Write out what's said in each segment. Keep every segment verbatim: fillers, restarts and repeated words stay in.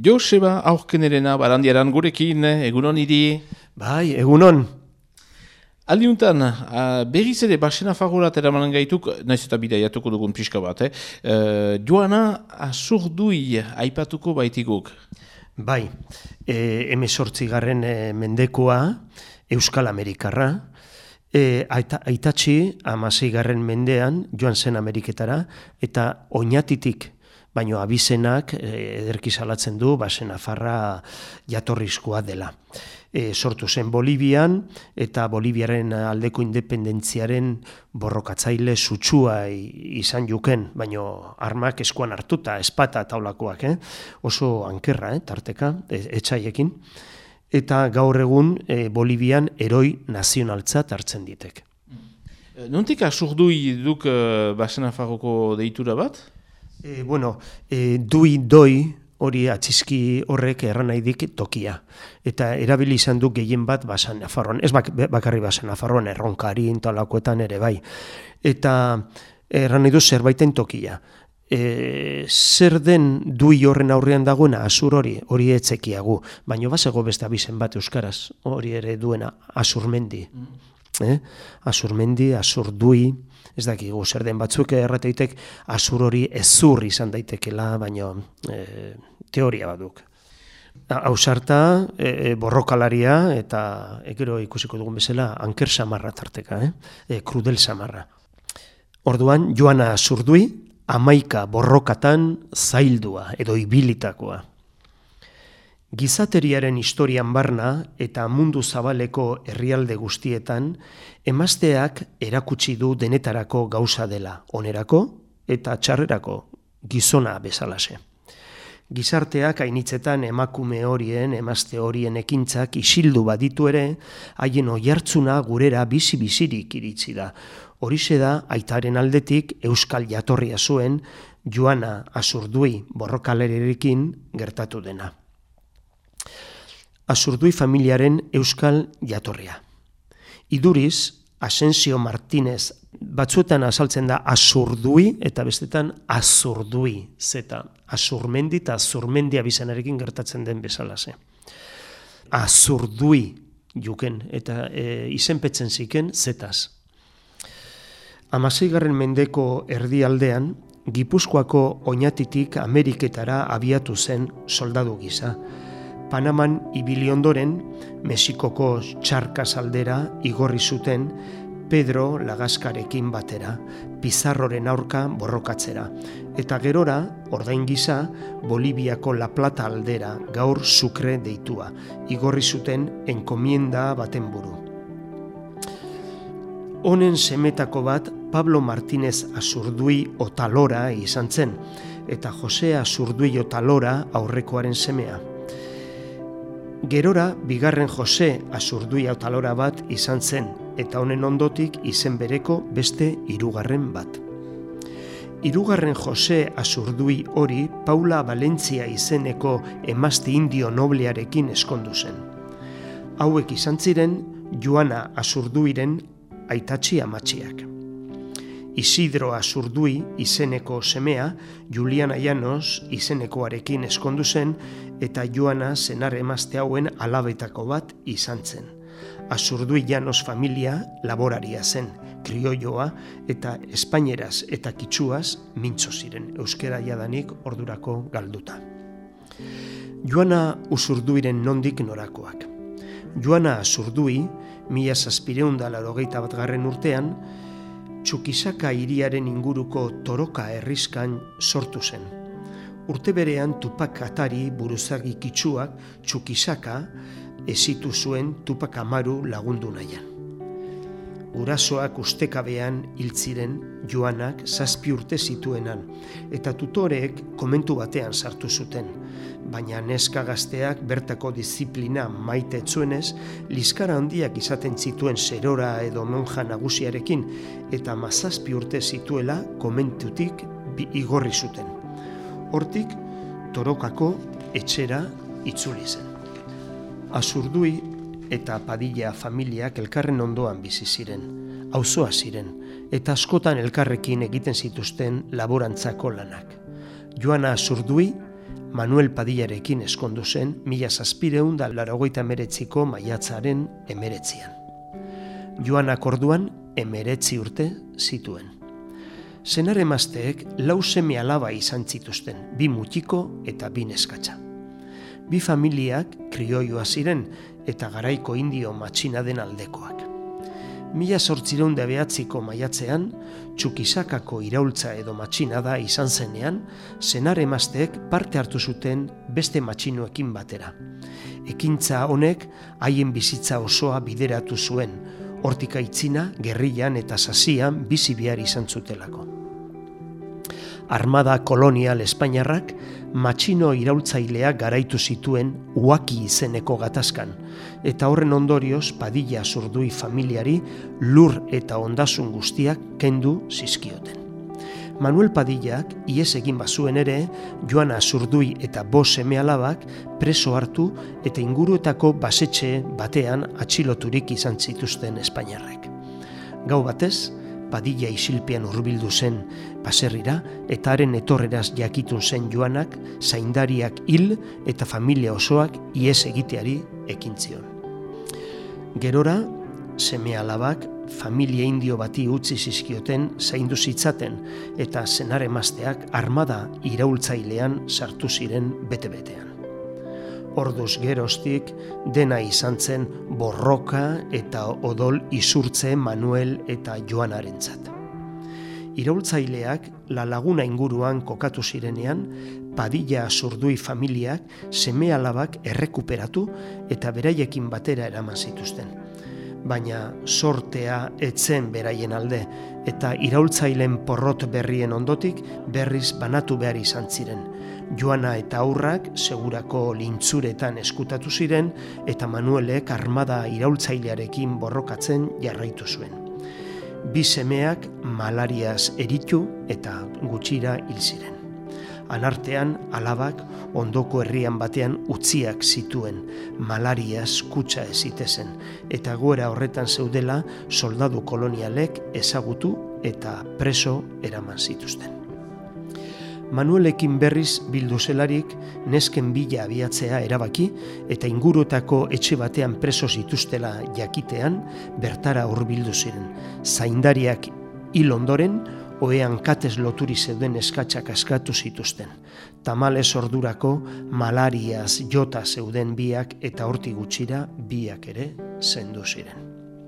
Joseba Aurkenerena barandiaran gurekin, egunon iri. Bai, egunon. Aldiuntan, uh, berriz ere Baxena Fagorat eramanan gaituk, naiz eta bidaiatuko dugun pixka bat, eh? Uh, Joana Azurdui aipatuko baitiguk. Bai, e, hemezortzigarren e, mendekoa, Euskal Amerikarra, e, aita, aitatxi hamaseigarren mendean joan zen Ameriketara, eta oinatitik, baino abizenak e, ederki salatzen du Baxenafarra jatorrizkoa dela. E, sortu zen Bolivian, eta Boliviaren aldeko independentziaren borrokatzaile sutsua izan juken, baino armak eskuan hartuta, espata taulakoak, eh? Oso ankerra, eh? Tarteka, etxaiekin. Eta gaur egun e, Bolivian heroi nazionaltzat hartzen ditek. Nontik Azurdui duk uh, Baxenafarroko deitura bat? E, bueno, e, dui doi hori atxizki horrek erran nahi dik tokia. Eta erabili izan du gehien bat Baxenafarroan, ez bak, bakarri Baxenafarroan, erronkari intolakoetan ere bai. Eta erran nahi du zerbaiten tokia. E, zer den dui horren aurrean dagoena Azur hori, hori etzekiagu, baina bazego beste abizen bat euskaraz, hori ere duena Azurmendi. Eh? Azurmendi, Azurdui, ez dakigu zer den batzuk errateitek Azur hori ezur izan daitekela, baina e, teoria baduk. Ausarta, e, borrokalaria eta egero ikusiko dugun bezala anker samarra tarteka, eh? e, krudel samarra. Orduan, Joana Azurdui, hamaika borrokatan zaildua edo ibilitakoa. Gizateriaren historian barna eta mundu zabaleko herrialde guztietan, emazteak erakutsi du denetarako gauza dela, onerako eta txarrerako gizona bezalase. Gizarteak hainitzetan emakume horien, emazte horien ekintzak isildu baditu ere, haien oihartzuna gurera bizi-bizirik iritsi da. Horixe da aitaren aldetik euskal jatorria zuen Joana Azurdui borrokalerekin gertatu dena. Azurdui familiaren euskal jatorria. Iduriz, Asensio Martinez, batzuetan azaltzen da Azurdui eta bestetan Azurdui, zeta, Azurmendi eta Azurmendi abizenarekin gertatzen den bezalase. Azurdui juken eta e, izenpetzen ziken zetaz. Hamaseigarren mendeko erdialdean, Gipuzkoako oinatitik Ameriketara abiatu zen soldadu gisa. Panaman ibili ondoren, Mexikoko txarkazaldera igorri zuten Pedro Lagaskarekin batera, Pizarroren aurka borrokatzera, eta gerora, ordain gisa, Boliviako La Plata aldera, gaur Sucre deitua, igorri zuten enkomienda baten buru. Honen semetako bat Pablo Martínez Azurdui Otalora izan zen, eta Jose Azurdui Otalora aurrekoaren semea. Gerora, bigarren Jose Azurdui Otalora bat izan zen, eta honen ondotik izen bereko beste hirugarren bat. Hirugarren Jose Azurdui hori Paula Valentzia izeneko emazte indio noblearekin eskondu zen. Hauek izan ziren Joana Azurduiren aitatxi amatxiak. Isidro Azurdui izeneko semea Juliana Llanos izenekoarekin eskondu zen eta Joana senar emazte hauen alabetako bat izan zen. Azurdui Llanos familia laboraria zen, krioioa eta espaineraz eta kitxuaz mintzo ziren, euskera jadanik ordurako galduta. Joana Azurduiren nondik norakoak. Joana Azurdui, mila zazpiehun eta laurogeita batgarren urtean, Txukisaka hiriaren inguruko Toroka herriskan sortu zen. Urte berean Tupac Atari buruzagi kitsuak Txukisaka esitu zuen Tupac Amaru lagundu nahian. Gurasoak ustekabean hil ziren Joanak zazpi urte zituenan, eta tutoreek komentu batean sartu zuten, baina neska gazteak bertako diziplina maite etzuenez, liskara handiak izaten zituen zerora edo monja nagusiarekin, eta mazazpi urte zituela komentutik igorri zuten. Hortik, Torokako etxera itzuli zen. Azurdui eta Padilla familiak elkarren ondoan bizi ziren, auzoa ziren, eta askotan elkarrekin egiten zituzten laborantzako lanak. Joana Azurdui, Manuel Padillarekin eskondu zen mila zazpireun da laurogeita emeretziko maiatzaren emeretzian. Joanak orduan emeretzi urte zituen. Senar emazteek lau seme alaba izan zituzten, bi mutiko eta bi neskatxa. Bi familiak krioioa ziren eta garaiko indio matxina den aldekoak. Mila zortzireun da behatziko maiatzean, Txukisakako iraultza edo matxinada izan zenean, senar emazteek parte hartu zuten beste matxinoekin batera. Ekintza honek haien bizitza osoa bideratu zuen, hortik aitzina, gerrilan eta sasian bizi behar izan zutelako. Armada kolonial espainiarrak matxino iraultzaileak garaitu zituen Uaki izeneko gatazkan, eta horren ondorioz Padilla Azurdui familiari lur eta ondasun guztiak kendu zizkioten. Manuel Padillak ihes egin bazuen ere, Joana Azurdui eta bost seme alabak preso hartu eta inguruetako basetxe batean atxiloturik izan zituzten espainiarrek. Gau batez, Padilla isilpean hurbildu zen baserrira eta haren etorreraz jakitun zen Joanak zaindariak hil eta familia osoak ihes egiteari ekin zion. Gerora, seme alabak familia indio bati utzi zizkioten zaindu zitzaten eta senar emazteak armada iraultzailean sartu ziren bete-betean. Orduz geroztik dena izan zen borroka eta odol isurtze Manuel eta Joanarentzat. Iraultzaileak La Laguna inguruan kokatu zirenean, Padilla Azurdui familiak seme alabak errekuperatu eta beraiekin batera eraman zituzten. Baina sortea etzen beraien alde eta iraultzaileen porrot berrien ondotik berriz banatu behar izan ziren. Joana eta aurrak segurako lintzuretan eskutatu ziren eta Manuelek armada iraultzailearekin borrokatzen jarraitu zuen. Bi semeak malariaz eritu eta gutxira hil ziren. Anartean alabak ondoko herrian batean utziak zituen, malariaz kutsa ezitezen, eta goera horretan zeudela soldadu kolonialek ezagutu eta preso eraman zituzten. Manuelekin berriz bildu zelarik nesken bila abiatzea erabaki eta inguruetako etxe batean preso zituztela jakitean bertara hurbildu ziren. Zaindariak hil ondoren, ohean katez loturi zeuden eskatxak askatu zituzten. Tamales ordurako malariaz jota zeuden biak eta hortik gutxira biak ere zendu ziren.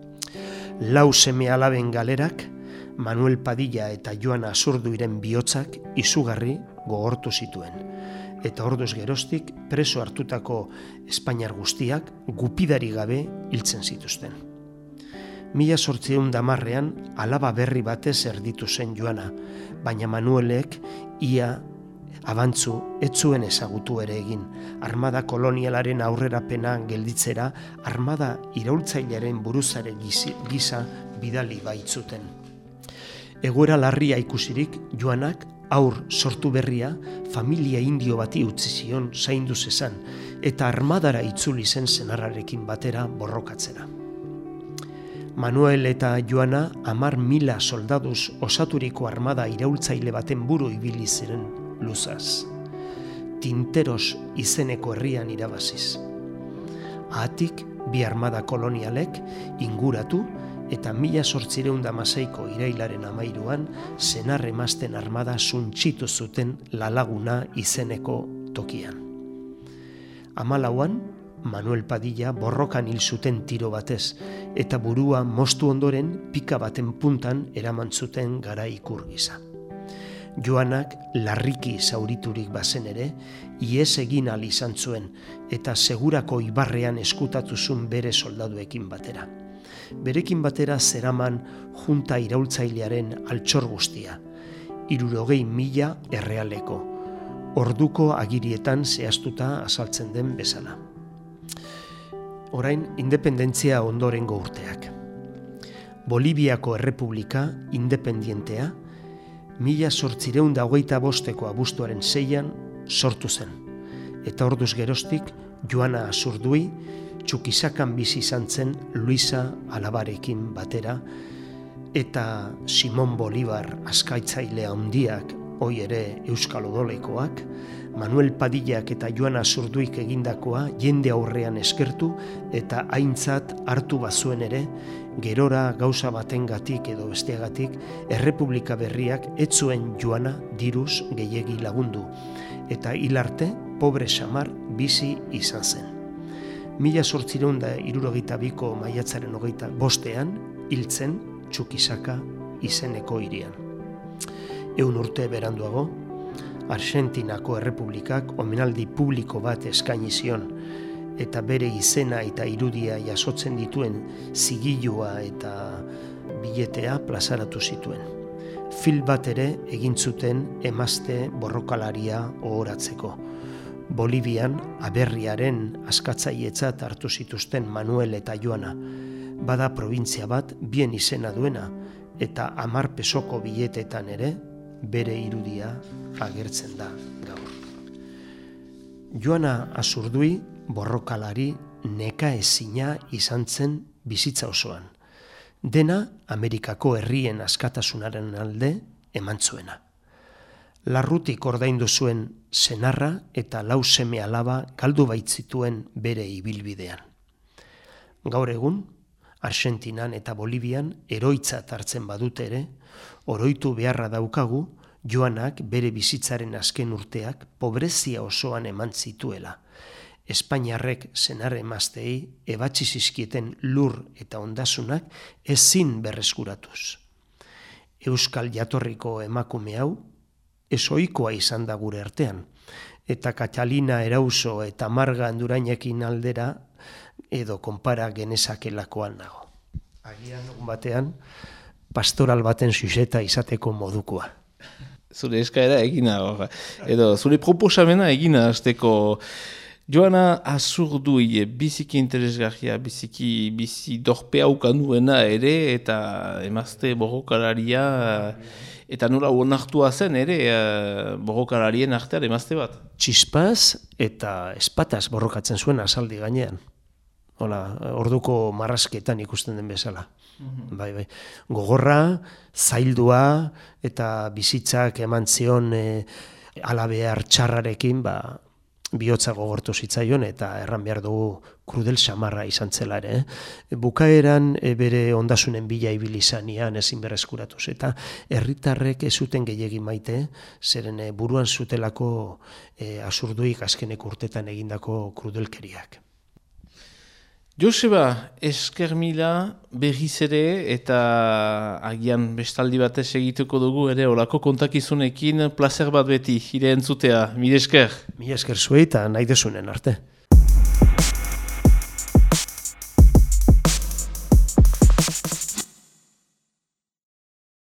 Lau seme alaben galerak, Manuel Padilla eta Joana Azurduiren bihotzak izugarri gogortu zituen. Eta orduz geroztik preso hartutako Espainiar guztiak gupidari gabe hiltzen zituzten. Mila zortziehun eta hamarrean alaba berri batez erditu zen Joana, baina Manuelek ia abantzu ez zuen ezagutu ere egin. Armada kolonialaren aurrerapena gelditzera armada iraultzailearen buruzare gisa bidali baitzuten. Egoera larria ikusirik, Joanak aur sortu berria familia indio bati utzi zion zaindu zezan eta armadara itzuli zen senarrarekin batera borrokatzera. Manuel eta Joana hamar mila soldaduz osaturiko armada iraultzaile baten buru ibili ziren luzaz. Tinteros izeneko herrian irabaziz. Ahatik bi armada kolonialek inguratu eta mila zortziehun eta hamaseiko irailaren hamairuan senar emazten armada suntxitu zuten La Laguna izeneko tokian. Hamalauan, Manuel Padilla borrokan hil zuten tiro batez, eta burua moztu ondoren pika baten puntan eraman zuten gara ikur gisa. Joanak larriki zauriturik bazen ere, ihes egin ahal izan zuen, eta segurako ibarrean eskutatu zuen bere soldaduekin batera. Berekin batera zeraman junta iraultzailearen altxor guztia, hirurogei mila errealeko, orduko agirietan zehaztuta azaltzen den bezala. Orain, independentzia ondorengo urteak. Boliviako Errepublika independientea, mila zortziehun eta hogeita bosteko abuztuaren seian sortu zen, eta orduz geroztik Joana Azurdui Txukisakan bizi izan zen Luisa alabarekin batera, eta Simon Bolivar askaitzaile handiak hoi ere Euskal Odolekoak, Manuel Padillak eta Joana Azurduik egindakoa jende aurrean eskertu eta aintzat hartu bazuen ere, gerora gauza batengatik edo besteagatik, Errepublika Berriak ez zuen Joana diruz gehiegi lagundu, eta hil arte pobre samar bizi izan zen. Mila zortziehun eta hirurogeita biko maiatzaren hogeita bostean hiltzen Txukisaka izeneko hirian. Ehun urte beranduago, Argentinako Errepublikak omenaldi publiko bat eskaini zion, eta bere izena eta irudia jasotzen dituen zigilua eta biletea plazaratu zituen. Film bat ere egin zuten emazte borrokalaria ohoratzeko. Bolivian aberriaren askatzailetzat hartu zituzten Manuel eta Joana, bada probintzia bat bien izena duena, eta hamar pesoko biletetan ere bere irudia agertzen da gaur. Joana Azurdui borrokalari nekaezina izan zen bizitza osoan. Dena Amerikako herrien askatasunaren alde eman zuena. Larrutik ordaindu zuen senarra eta lau seme alaba galdu baitzituen bere ibilbidean. Gaur egun, Argentinan eta Bolivian eroitzat hartzen badute ere, oroitu beharra daukagu Joanak bere bizitzaren azken urteak pobrezia osoan eman zituela. Espainiarrek senar emazteei ebatzi zizkieten lur eta ondasunak ezin berreskuratuz. Euskal jatorriko emakume hau ezoikoa izan da gure artean, eta Katalina Erauso eta Marga Andurainekin aldera edo konpara genezakelakoan nago. Agian egun batean, pastoral baten zuzeta izateko modukoa. Zure eskaera egina, edo zure proposamena egina azteko. Joana Azurdui biziki interesgarria, biziki bizi dorpea ukanduena ere, eta emazte borrokalaria, eta nola onartua zen ere borrokalarien artean emazte bat. Txispaz eta espataz borrokatzen zuen azaldi gainean. Hola, orduko marrazketan ikusten den bezala. Mm-hmm. Bai, bai. Gogorra, zaildua eta bizitzak eman zion e, alabehar txarrarekin, ba, bihotza gogortu zitzaion eta erran behar dugu krudel samarra izan zela ere. Eh? Bukaeran e, bere ondasunen bila ibili zanean ezin berreskuratuz eta herritarrek ez zuten gehiegi maite, zeren e, buruan zutelako e, Azurduik azkeneko urtetan egindako krudelkeriak. Joseba, esker mila berriz ere eta agian bestaldi batez egituko dugu ere olako kontakizunekin plazer bat beti, ire entzutea, mila esker. Mila esker zuei eta nahi desunen arte.